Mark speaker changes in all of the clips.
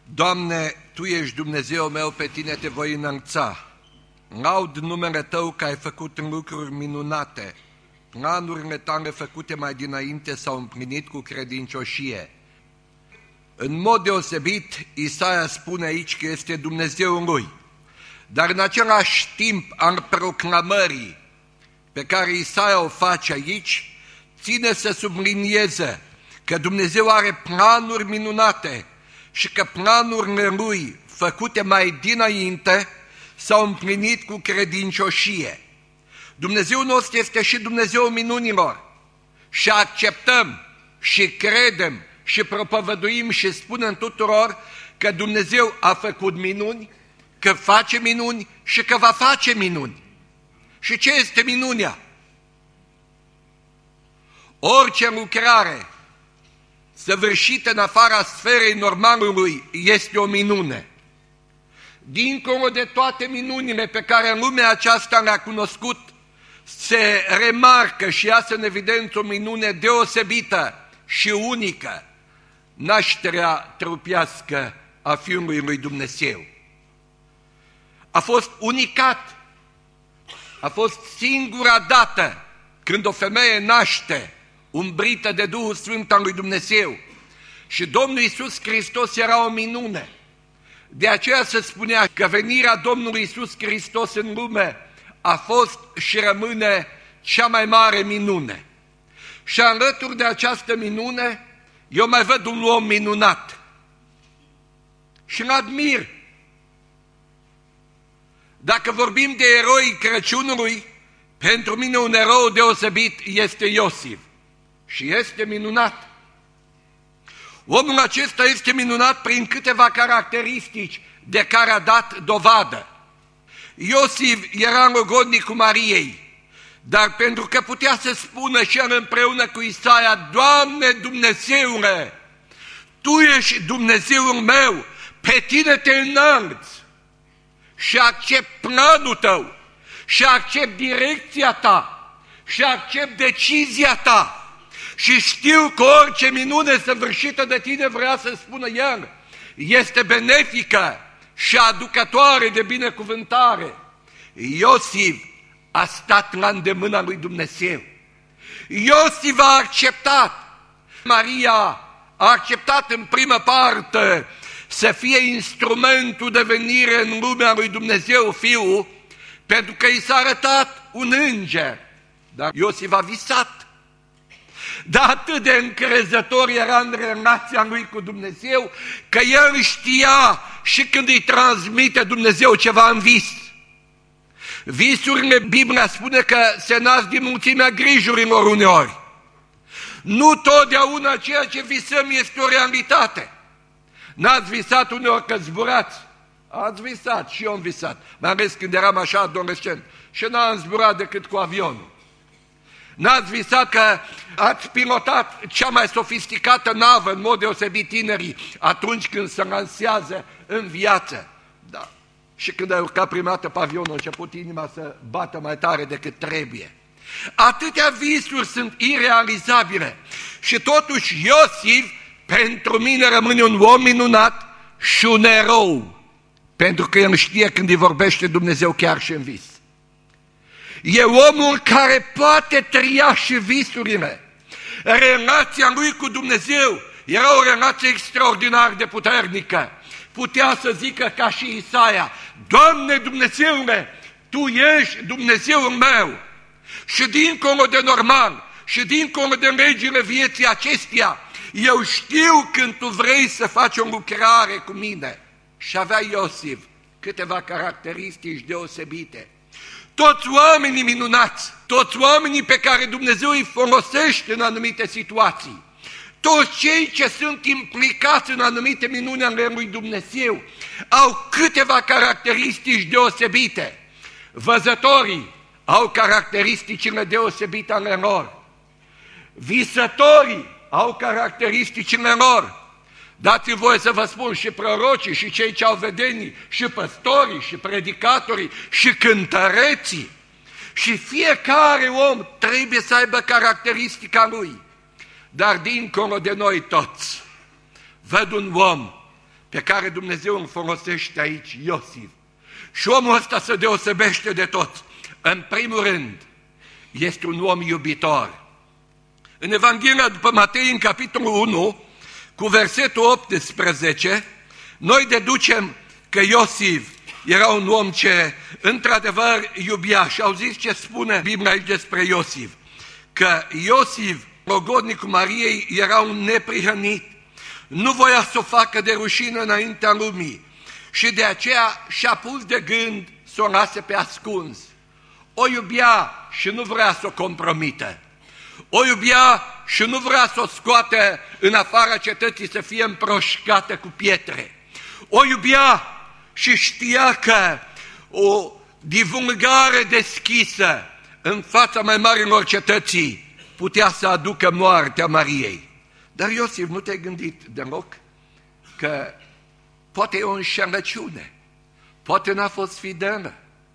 Speaker 1: Doamne, Tu ești Dumnezeu meu, pe Tine te voi înălța. Laud numele Tău că ai făcut lucruri minunate. Planurile Tale făcute mai dinainte s-au împlinit cu credincioșie. În mod deosebit, Isaia spune aici că este Dumnezeul lui. Dar în același timp al proclamării pe care Isaia o face aici, ține să sublinieze că Dumnezeu are planuri minunate și că planurile Lui, făcute mai dinainte, s-au împlinit cu credincioșie. Dumnezeul nostru este și Dumnezeul minunilor și acceptăm și credem și propovăduim și spunem tuturor că Dumnezeu a făcut minuni, că face minuni și că va face minuni. Și ce este minunea? Orice lucrare săvârșită în afara sferei normalului este o minune. Dincolo de toate minunile pe care în lumea aceasta le-a cunoscut, se remarcă și iasă în evidență o minune deosebită și unică, nașterea trupească a Fiului lui Dumnezeu. A fost unicat, a fost singura dată când o femeie naște umbrită de Duhul Sfânt al lui Dumnezeu. Și Domnul Iisus Hristos era o minune. De aceea se spunea că venirea Domnului Iisus Hristos în lume a fost și rămâne cea mai mare minune. Și alături de această minune, eu mai văd un om minunat. Și îl admir. Dacă vorbim de eroi Crăciunului, pentru mine un erou deosebit este Iosif. Și este minunat. Omul acesta este minunat prin câteva caracteristici de care a dat dovadă. Iosif era logodnic cu Mariei, dar pentru că putea să spună și el împreună cu Isaia: Doamne Dumnezeule, Tu ești Dumnezeul meu, pe Tine te înălți și accept planul Tău și accept direcția Ta și accept decizia Ta. Și știu că orice minune săvârșită de Tine, vrea să spună el, este benefică și aducătoare de binecuvântare. Iosif a stat la îndemâna lui Dumnezeu. Iosif a acceptat. Maria a acceptat în primă parte să fie instrumentul de venire în lumea lui Dumnezeu Fiul, pentru că i s-a arătat un înger. Dar Iosif a visat. Dar atât de încrezător era în relația lui cu Dumnezeu, că el știa și când îi transmite Dumnezeu ceva în vis. Visurile, Biblia spune că se nasc din mulțimea grijurilor uneori. Nu totdeauna ceea ce visăm este o realitate. N-ați visat uneori că zburați? Ați visat, și eu am visat, mai ales când eram așa adolescent. Și n-am zburat decât cu avionul. N-ați visat că ați pilotat cea mai sofisticată navă, în mod deosebit tinerii, atunci când se lansează în viață. Da. Și când ai urcat prima dată pe avionul, a început inima să bată mai tare decât trebuie. Atâtea visuri sunt irealizabile. Și totuși Iosif, pentru mine, rămâne un om minunat și un erou. Pentru că el știe când îi vorbește Dumnezeu chiar și în vis. E omul care poate tria și visurile. Relația lui cu Dumnezeu era o relație extraordinar de puternică. Putea să zică ca și Isaia: Doamne Dumnezeule, Tu ești Dumnezeul meu. Și dincolo de normal, și dincolo de legile vieții acesteia, eu știu când Tu vrei să faci o lucrare cu mine. Și avea Iosif câteva caracteristici deosebite. Toți oamenii minunați, toți oamenii pe care Dumnezeu îi folosește în anumite situații, toți cei ce sunt implicați în anumite minuni ale lui Dumnezeu, au câteva caracteristici deosebite. Văzătorii au caracteristicile deosebite ale lor. Visătorii au caracteristicile lor. Dați-mi voie să vă spun, și prorocii, și cei ce au vedenii, și păstorii, și predicatorii, și cântăreții. Și fiecare om trebuie să aibă caracteristica lui. Dar dincolo de noi toți, văd un om pe care Dumnezeu îl folosește aici, Iosif. Și omul ăsta se deosebește de toți. În primul rând, este un om iubitor. În Evanghelia după Matei, în capitolul 1, cu versetul 18, noi deducem că Iosif era un om ce, într-adevăr, iubea. Și auziți ce spune Biblia aici despre Iosif? Că Iosif, logodnicul Mariei, era un neprihănit. Nu voia să o facă de rușine înaintea lumii. Și de aceea și-a pus de gând să o lase pe ascuns. O iubea și nu vrea să o compromită. O iubea și nu vrea să o scoate în afara cetății să fie împroșcată cu pietre. O iubea și știa că o divulgare deschisă în fața mai marilor cetății putea să aducă moartea Mariei. Dar Iosif, nu te-ai gândit deloc că poate e o înșelăciune, poate n-a fost fidelă.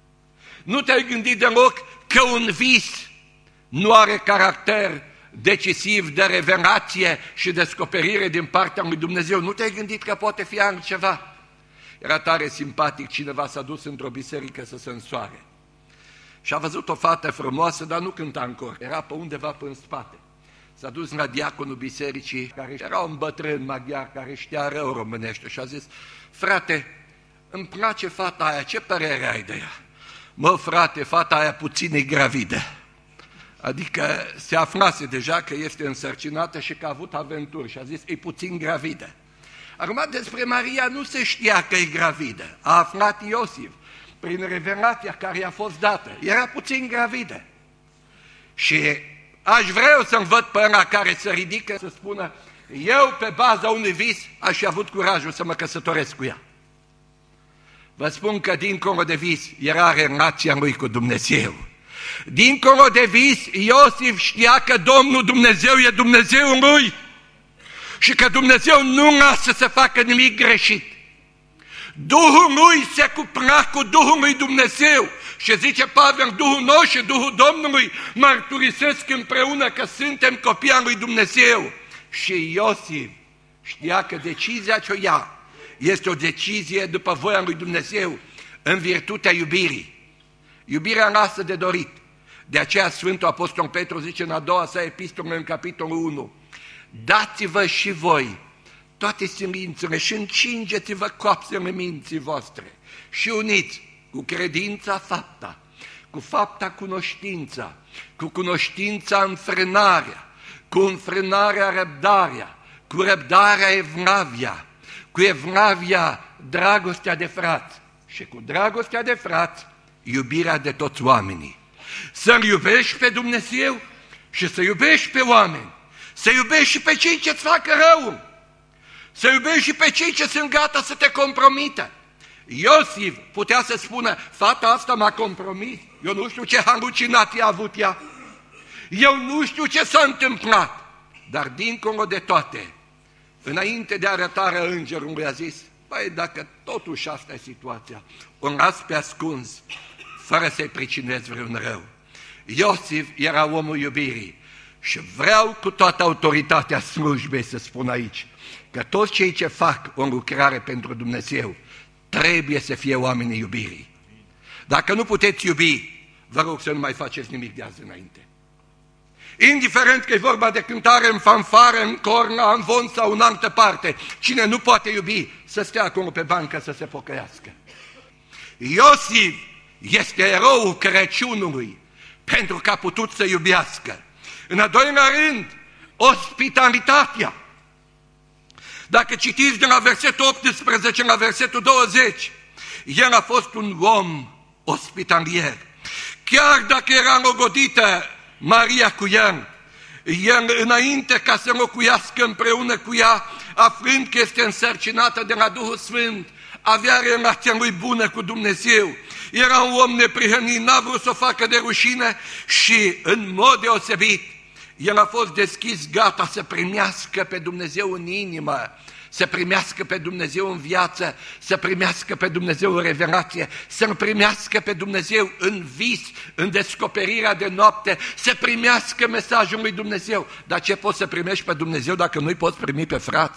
Speaker 1: Nu te-ai gândit deloc că un vis nu are caracter decisiv de revelație și descoperire din partea lui Dumnezeu. Nu te-ai gândit că poate fi altceva. Era tare simpatic, cineva s-a dus într-o biserică să se însoare. Și a văzut o fată frumoasă, dar nu cânta încor, era pe undeva pe în spate. S-a dus la diaconul bisericii, care era un bătrân maghiar, care știa rău românește, și a zis: frate, îmi place fata aia, ce părere ai de ea? Mă, frate, fata aia puțin e gravidă. Adică se aflase deja că este însărcinată și că a avut aventuri și a zis: e puțin gravidă. Acum, despre Maria nu se știa că e gravidă. A aflat Iosif prin revelația care i-a fost dată. Era puțin gravidă. Și aș vrea să-mi văd pe ăla care se ridică să spună: eu, pe baza unui vis, aș fi avut curajul să mă căsătoresc cu ea. Vă spun că dincolo de vis era relația lui cu Dumnezeu. Dincolo de vis, Iosif știa că Domnul Dumnezeu e Dumnezeul lui și că Dumnezeu nu lasă să facă nimic greșit. Duhul lui se cupra cu Duhul lui Dumnezeu și zice Pavel: Duhul nostru și Duhul Domnului mărturisesc împreună că suntem copii al lui Dumnezeu. Și Iosif știa că decizia ce o ia este o decizie după voia lui Dumnezeu, în virtutea iubirii. Iubirea lasă de dorit. De aceea Sfântul Apostol Petru zice în a doua sa epistolă, în capitolul 1: dați-vă și voi toate silințele și încingeți-vă coapsele minții voastre și uniți cu credința fapta, cu fapta cunoștința, cu cunoștința înfrânarea, cu înfrânarea răbdarea, cu răbdarea evlavia, cu evlavia dragostea de frați și cu dragostea de frați iubirea de toți oamenii. Să-L iubești pe Dumnezeu și să iubești pe oameni, să iubești și pe cei ce-ți facă rău, să iubești și pe cei ce sunt gata să te compromită. Iosif putea să spună: fata asta m-a compromis, eu nu știu ce halucinații a avut ea, eu nu știu ce s-a întâmplat, dar dincolo de toate, înainte de arătarea îngerului, a zis: băi, dacă totuși asta e situația, o las pe ascuns, fără să-i pricinezi vreun rău. Iosif era omul iubirii și vreau cu toată autoritatea slujbei să spun aici că toți cei ce fac o lucrare pentru Dumnezeu trebuie să fie oamenii iubirii. Dacă nu puteți iubi, vă rog să nu mai faceți nimic de azi înainte. Indiferent că e vorba de cântare în fanfară, în corn, la amvon sau în altă parte, cine nu poate iubi, să stea acolo pe bancă să se pocăiască. Iosif este eroul Crăciunului pentru că a putut să iubească. În a doilea rând, ospitalitatea. Dacă citiți de la versetul 18 la versetul 20, el a fost un om ospitalier. Chiar dacă era logodită Maria cu el înainte ca să locuiască împreună cu ea, aflând că este însărcinată de la Duhul Sfânt, avea relația lui bună cu Dumnezeu. Era un om neprihănit, n-a vrut să o facă de rușine și, în mod deosebit, el a fost deschis, gata să primească pe Dumnezeu în inimă, să primească pe Dumnezeu în viață, să primească pe Dumnezeu în revelație, să-L primească pe Dumnezeu în vis, în descoperirea de noapte, să primească mesajul lui Dumnezeu. Dar ce poți să primești pe Dumnezeu dacă nu-i poți primi pe frați?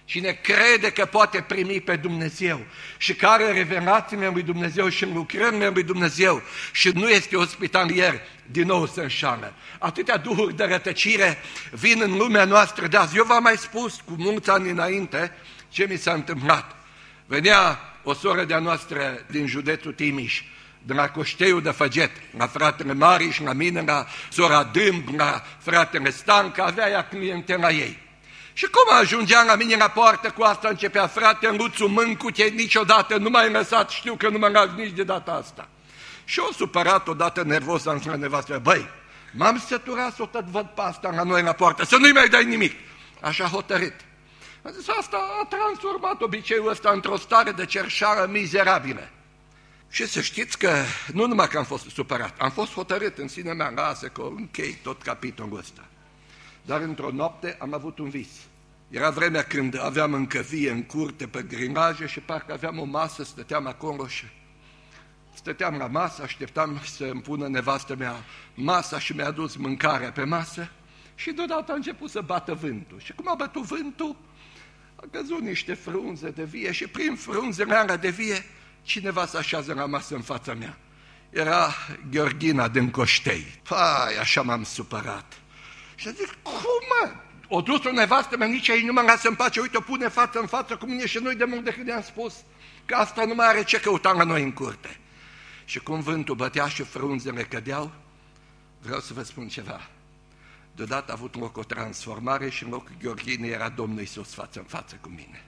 Speaker 1: cine crede că poate primi pe Dumnezeu și care are revelațiile lui Dumnezeu și în lucrările lui Dumnezeu și nu este ospitalier, din nou se înșală. Atâtea duhuri de rătăcire vin în lumea noastră de azi. Eu v-am mai spus cu mulți ani înainte ce mi s-a întâmplat. Venea o soră de-a noastră din județul Timiș, de la Coșteiul de Făget, la fratele Mariș, la mine, la sora Dâmb, la fratele Stanca, avea ea clientela ei. Și cum ajungea la mine la poartă cu asta, începea: frate Luțu Mâncu, niciodată nu m-ai lăsat, știu că nu mă las nici de data asta. Și eu supărat, odată nervos, am zis la nevastă: băi, m-am săturat să o tot văd pe asta la noi la poartă, să nu-i mai dai nimic. Așa hotărât. Am zis, asta a transformat obiceiul ăsta într-o stare de cerșară mizerabilă. Și să știți că nu numai că am fost supărat, am fost hotărât în sinea mea: lasă că închei tot capitolul ăsta. Dar într-o noapte am avut un vis. Era vremea când aveam încă vie în curte pe grinaje și parcă aveam o masă, stăteam acolo și stăteam la masă, așteptam să îmi pună nevastă mea masa și mi-a adus mâncarea pe masă și deodată a început să bată vântul. Și cum a bătut vântul, a căzut niște frunze de vie și prin frunzele alea de vie cineva se așează la masă în fața mea. Era Gheorghina din Coștei. Păi, așa m-am supărat. Și zic, cum mă? O dus o nevastă mea, nici ei nu mă lasă în pace, uite, o pune față în față cu mine și nu-i de mult decât i-am spus că asta nu mai are ce căuta la noi în curte. Și cum vântul bătea și frunzele cădeau, vreau să vă spun ceva. Deodată a avut loc o transformare și în locul Gheorghinei era Domnul Iisus față în față cu mine.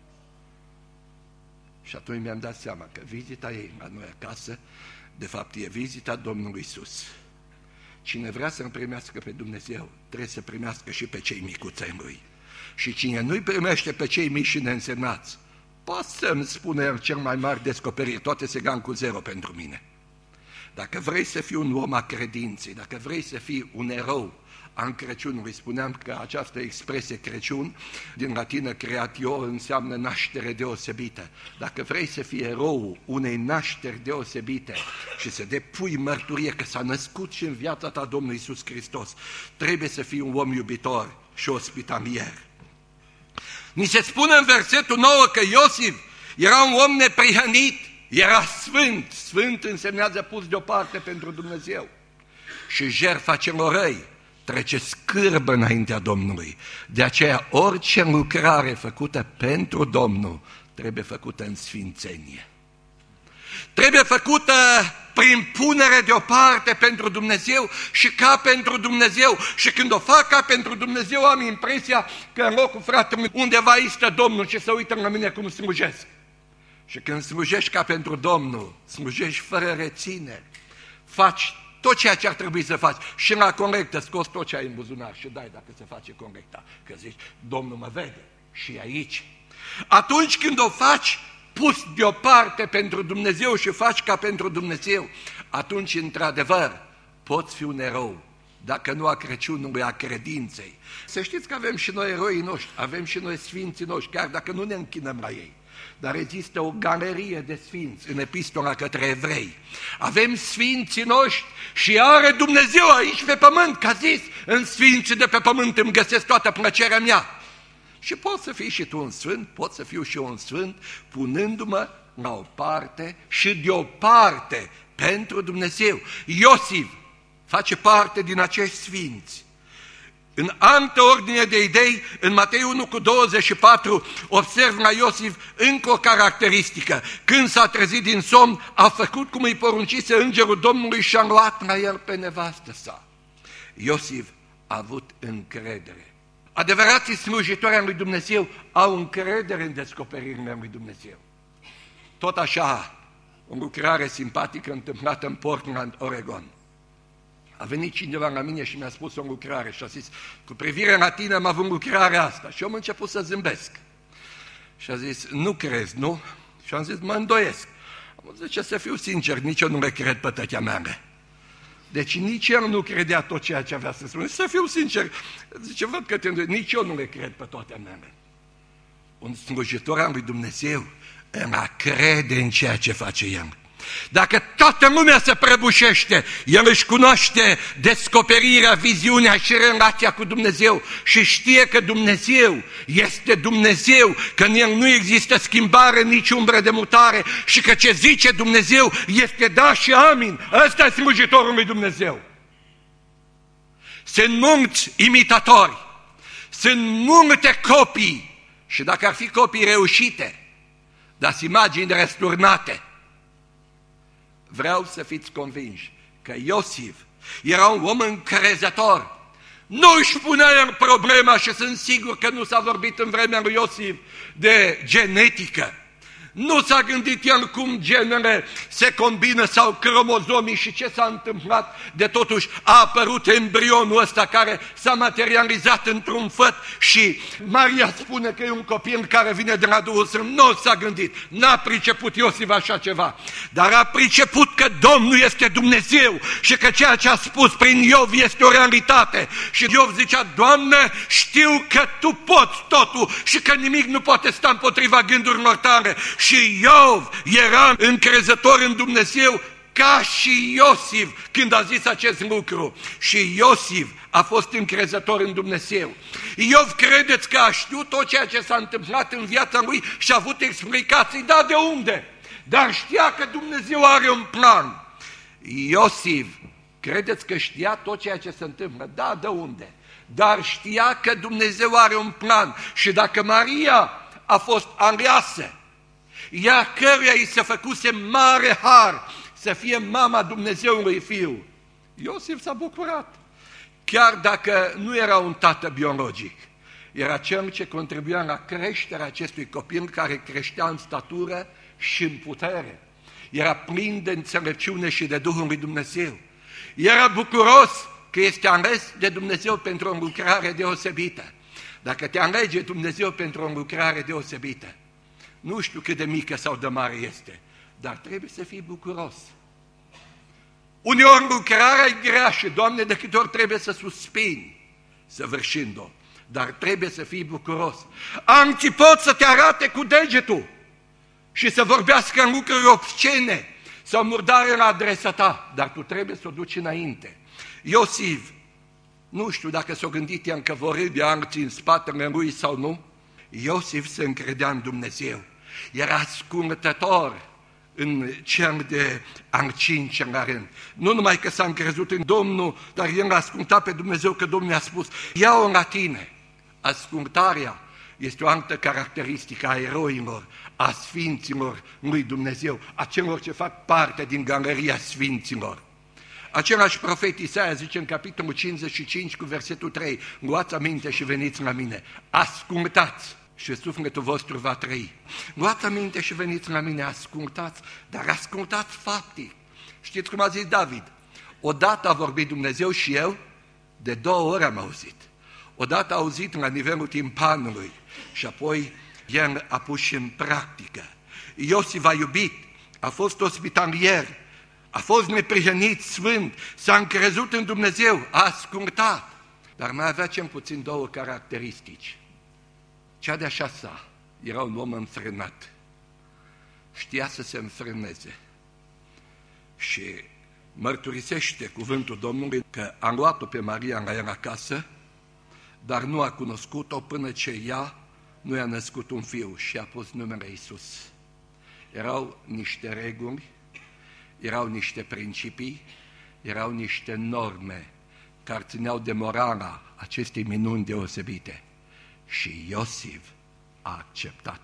Speaker 1: Și atunci mi-am dat seama că vizita ei la noi acasă, de fapt, e vizita Domnului Iisus. Cine vrea să-L primească pe Dumnezeu, trebuie să primească și pe cei micuți ai Lui. Și cine nu-i primește pe cei mici și neînsemnați, poate să-mi spune el cel mai mare descoperiri, toate se gan cu zero pentru mine. Dacă vrei să fii un om a credinței, dacă vrei să fii un erou an Crăciunului, spuneam că această expresie Crăciun, din latină creatio, înseamnă naștere deosebită. Dacă vrei să fii erou unei nașteri deosebite și să depui mărturie că s-a născut și în viața ta Domnul Iisus Hristos, trebuie să fii un om iubitor și ospitalier. Ni se spune în versetul 9 că Iosif era un om neprihănit, era sfânt. Sfânt însemnează pus deoparte pentru Dumnezeu. Și jertfa celor răi trece scârbă înaintea Domnului. De aceea orice lucrare făcută pentru Domnul trebuie făcută în sfințenie. Trebuie făcută prin punere deoparte pentru Dumnezeu și ca pentru Dumnezeu. Și când o fac ca pentru Dumnezeu, am impresia că în locul fratelui undeva este Domnul și să uită la mine cum slujesc. Și când slujești ca pentru Domnul, slujești fără rețineri, faci tot ceea ce ar trebui să faci. Și la corectă scoți tot ce ai în buzunar și dai dacă se face corecta. Că zici, Domnul mă vede și aici. Atunci când o faci pus deoparte pentru Dumnezeu și faci ca pentru Dumnezeu, atunci, într-adevăr, poți fi un erou, dacă nu a Crăciunului, a credinței. Să știți că avem și noi eroii noștri, avem și noi sfinții noștri, chiar dacă nu ne închinăm la ei. Dar există o galerie de sfinți în epistola către evrei. Avem sfinții noștri și are Dumnezeu aici pe pământ, că a zis, în sfinții de pe pământ îmi găsesc toată plăcerea mea. Și poți să fii și tu un sfânt, pot să fiu și eu un sfânt, punându-mă la o parte și deoparte pentru Dumnezeu. Iosif face parte din acești sfinți. În altă ordine de idei, în Matei 1:24, observ la Iosif încă o caracteristică. Când s-a trezit din somn, a făcut cum îi poruncise îngerul Domnului și a luat la el pe nevastă sa. Iosif a avut încredere. Adevărații slujitori ai lui Dumnezeu au încredere în descoperirile lui Dumnezeu. Tot așa, o lucrare simpatică întâmplată în Portland, Oregon. A venit cineva la mine și mi-a spus o lucrare și a zis, cu privire la tine am avut lucrarea asta. Și eu am început să zâmbesc. Și a zis, nu crezi, nu? Și am zis, mă îndoiesc. Am zis, ce să fiu sincer, nici eu nu le cred pe tătea mele. Deci nici el nu credea tot ceea ce avea să spune. Să fiu sincer, zice, văd că te îndoi, nici eu nu le cred pe toate mele. Un slujitor al lui Dumnezeu îl crede în ceea ce face el. Dacă toată lumea se prăbușește, el își cunoaște descoperirea, viziunea și relația cu Dumnezeu și știe că Dumnezeu este Dumnezeu, că în el nu există schimbare, nici umbră de mutare și că ce zice Dumnezeu este da și amin. Ăsta e slujitorul lui Dumnezeu. Sunt mulți imitatori, sunt multe copii și dacă ar fi copii reușite, dați imagini răsturnate, vreau să fiți convinși că Iosif era un om încrezător. Nu își punea el problema și sunt sigur că nu s-a vorbit în vremea lui Iosif de genetică. Nu s-a gândit el cum genele se combină sau cromozomii și ce s-a întâmplat de totuși a apărut embrionul ăsta care s-a materializat într-un făt și Maria spune că e un copil care vine de la Duhul Sfânt. Nu s-a gândit, n-a priceput Iosif așa ceva, dar a priceput că Domnul este Dumnezeu și că ceea ce a spus prin Iov este o realitate. Și Iov zicea, Doamne, știu că Tu poți totul și că nimic nu poate sta împotriva gândurilor Tale. Și Iov era încrezător în Dumnezeu ca și Iosif când a zis acest lucru. Și Iosif a fost încrezător în Dumnezeu. Iov, credeți că a știut tot ceea ce s-a întâmplat în viața lui și a avut explicații? Da, de unde? Dar știa că Dumnezeu are un plan. Iosif, credeți că știa tot ceea ce se întâmplă? Da, de unde? Dar știa că Dumnezeu are un plan și dacă Maria a fost aleasă, ea căruia îi se făcuse mare har să fie mama Dumnezeului Fiu, Iosif s-a bucurat. Chiar dacă nu era un tată biologic, era cel ce contribuia la creșterea acestui copil care creștea în statură și în putere. Era plin de înțelepciune și de Duhul lui Dumnezeu. Era bucuros că este ales de Dumnezeu pentru o lucrare deosebită. Dacă te alege Dumnezeu pentru o lucrare deosebită, nu știu cât de mică sau de mare este, dar trebuie să fii bucuros. Uneori lucrarea e grea și, Doamne, de câte ori trebuie să suspini săvârșind-o, dar trebuie să fii bucuros. Alții pot să te arate cu degetul și să vorbească în lucruri obscene sau murdare la adresa ta, dar tu trebuie să o duci înainte. Iosif, nu știu dacă s-o gândit el că vor râde alții în spatele lui sau nu, Iosif se încredea în Dumnezeu. Era ascultător în cel de al cincilea rând. Nu numai că s-a încrezut în Domnul, dar el a ascultat pe Dumnezeu că Domnul i-a spus, ia-o la tine. Ascultarea este o altă caracteristică a eroilor, a sfinților lui Dumnezeu, a celor ce fac parte din galeria sfinților. Același profet Isaia zice în capitolul 55 cu versetul 3, luați aminte și veniți la mine, ascultați și sufletul vostru va trăi. Luați aminte și veniți la mine, ascultați, dar ascultați faptic. Știți cum a zis David? Odată a vorbit Dumnezeu și eu, de 2 ori am auzit. Odată a auzit la nivelul timpanului și apoi el a pus și în practică. Iosif a iubit, a fost ospitalier, a fost neprihănit, sfânt, s-a încrezut în Dumnezeu, a ascultat, dar mai avea cel puțin 2 caracteristici. Cea de-a 6-a era un om înfrânat, știa să se înfrâneze și mărturisește cuvântul Domnului că a luat-o pe Maria la el acasă, dar nu a cunoscut-o până ce ea nu i-a născut un fiu și a pus numele Iisus. Erau niște reguli, erau niște principii, erau niște norme care țineau de morala acestei minuni deosebite. Și Iosif a acceptat.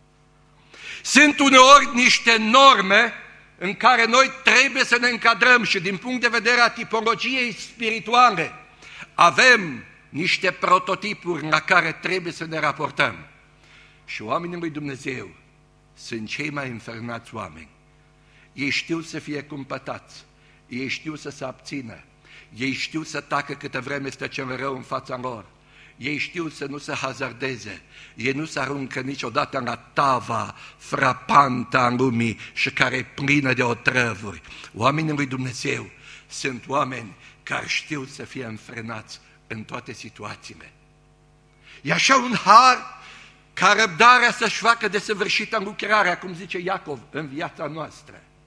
Speaker 1: Sunt uneori niște norme în care noi trebuie să ne încadrăm și din punct de vedere a tipologiei spirituale avem niște prototipuri la care trebuie să ne raportăm. Și oamenii lui Dumnezeu sunt cei mai înfrânați oameni. Ei știu să fie cumpătați, ei știu să se abțină, ei știu să tacă câtă vreme stă cel rău în fața lor, ei știu să nu se hazardeze, ei nu se aruncă niciodată la tava frapantă a lumii și care e plină de otrăvuri. Oamenii lui Dumnezeu sunt oameni care știu să fie înfrânați în toate situațiile. E așa un har ca răbdarea să-și facă desăvârșită lucrarea, cum zice Iacov, în viața noastră.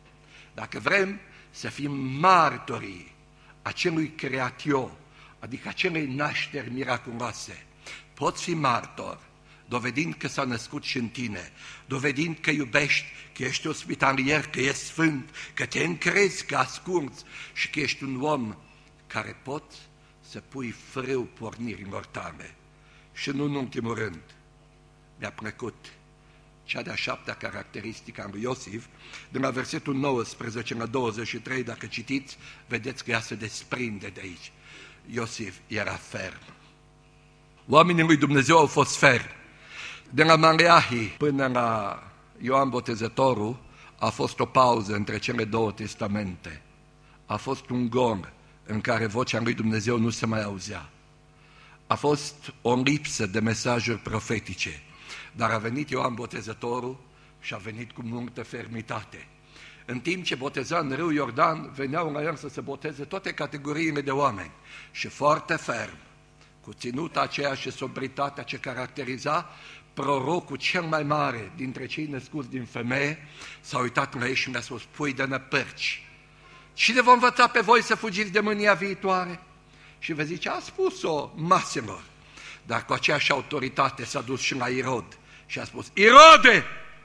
Speaker 1: Dacă vrem să fim martorii acelui creatio, adică acelei nașteri miraculoase, poți fi martor, dovedind că s-a născut și în tine, dovedind că iubești, că ești ospitalier, că ești sfânt, că te încrezi, că asculți și că ești un om care poți să pui frâu pornirilor tale. Și nu în ultimul rând, mi-a plăcut cea de-a 7-a caracteristică a lui Iosif, de la versetul 19 la 23, dacă citiți, vedeți că ea se desprinde de aici. Iosif era ferm. Oamenii lui Dumnezeu au fost fermi. De la Maleahi până la Ioan Botezătorul a fost o pauză între cele două testamente. A fost un gol în care vocea lui Dumnezeu nu se mai auzea. A fost o lipsă de mesajuri profetice. Dar a venit Ioan Botezătorul și a venit cu multă fermitate. În timp ce boteza în râul Iordan, veneau la el să se boteze toate categoriile de oameni. Și foarte ferm, cu ținuta aceea și sobritatea ce caracteriza prorocul cel mai mare dintre cei născuți din femeie, s-a uitat la ei și le-a spus: pui de năpârci, cine vă învăța pe voi să fugiți de mânia viitoare? Și vă zice, a spus-o maselor. Dar cu aceeași autoritate s-a dus și la Irod și a spus: Irode,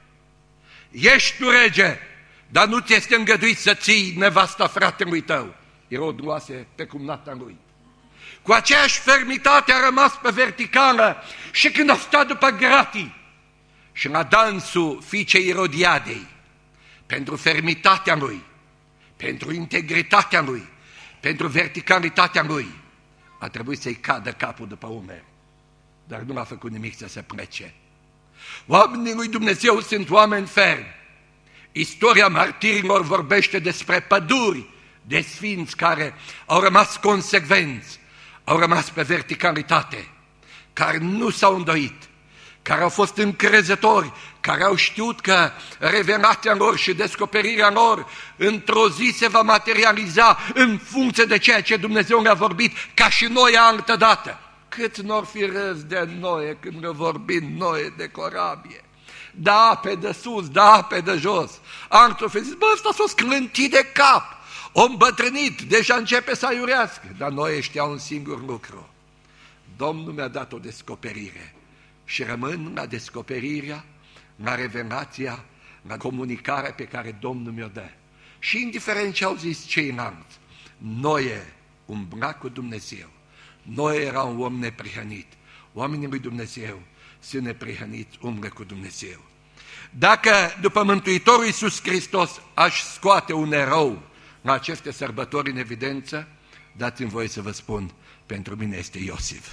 Speaker 1: ești tu rege, dar nu ți este îngăduit să ții nevasta fratelui tău. Irod luase pe cumnata lui. Cu aceeași fermitate a rămas pe verticală și când a stat după gratii și la dansul fiicei Irodiadei, pentru fermitatea lui, pentru integritatea lui, pentru verticalitatea lui, a trebuit să-i cadă capul după umeri. Dar nu a făcut nimic să se plece. Oamenii lui Dumnezeu sunt oameni fermi. Istoria martirilor vorbește despre păduri de sfinți care au rămas consecvenți, au rămas pe verticalitate, care nu s-au îndoit, care au fost încrezători, care au știut că revelația lor și descoperirea lor într-o zi se va materializa în funcție de ceea ce Dumnezeu le-a vorbit, ca și noi altă dată. Cât n-or fi râs de Noe când ne vorbim Noe de corabie, da ape de sus, da ape de jos. Altul fi zis, bă, ăsta s-o sclântit de cap, o îmbătrânit, deja începe să aiurească. Dar Noe știa un singur lucru: Domnul mi-a dat o descoperire și rămân la descoperirea, la revelația, la comunicarea pe care Domnul mi-o dă. Și indiferent ce au zis ceilalți, Noe umbla cu Dumnezeu. Noe era un om neprihănit. Oamenii lui Dumnezeu sunt neprihăniți, umblă cu Dumnezeu. Dacă după Mântuitorul Iisus Hristos aș scoate un erou la aceste sărbători în evidență, dați-mi voie să vă spun, pentru mine este Iosif.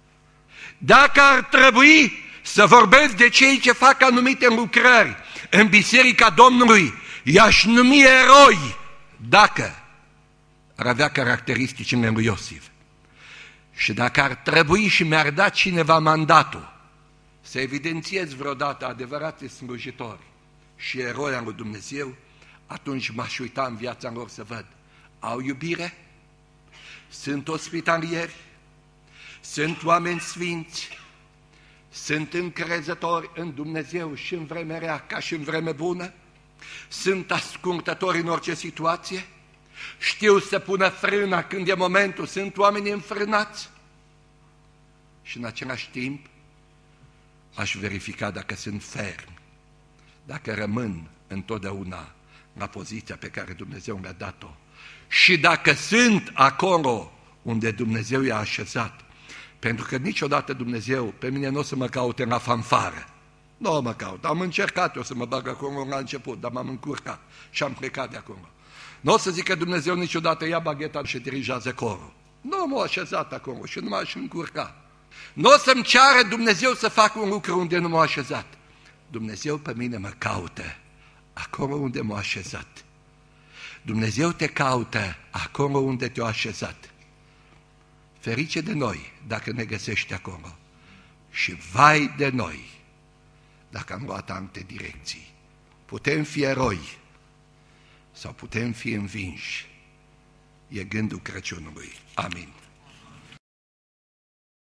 Speaker 1: Dacă ar trebui să vorbesc de cei ce fac anumite lucrări în Biserica Domnului, i-aș numi eroi dacă ar avea caracteristicile lui Iosif. Și dacă ar trebui și mi-ar da cineva mandatul să evidențiez vreodată adevărații slujitori și eroi al lui Dumnezeu, atunci m-aș uita în viața lor să văd: au iubire, sunt ospitalieri, sunt oameni sfinți, sunt încrezători în Dumnezeu și în vreme rea ca și în vreme bună, sunt ascultători în orice situație, știu să pună frâna când e momentul, sunt oameni înfrânați. Și în același timp aș verifica dacă sunt fermi, dacă rămân întotdeauna la poziția pe care Dumnezeu le-a dat-o și dacă sunt acolo unde Dumnezeu i-a așezat. Pentru că niciodată Dumnezeu pe mine nu o să mă caute la fanfară. Nu mă caut. Am încercat eu să mă bag acolo la început, dar m-am încurcat și am plecat de acolo. Nu o să zic că Dumnezeu niciodată ia bagheta și dirigează corul. Nu m-a așezat acolo și nu m-aș încurca. Nu o să-mi ceară Dumnezeu să fac un lucru unde nu m-a așezat. Dumnezeu pe mine mă caută acolo unde m-a așezat. Dumnezeu te caută acolo unde te-a așezat. Ferice de noi dacă ne găsești acolo și vai de noi dacă am luat alte direcții. Putem fi eroi sau putem fi învinși. E gândul Crăciunului. Amin.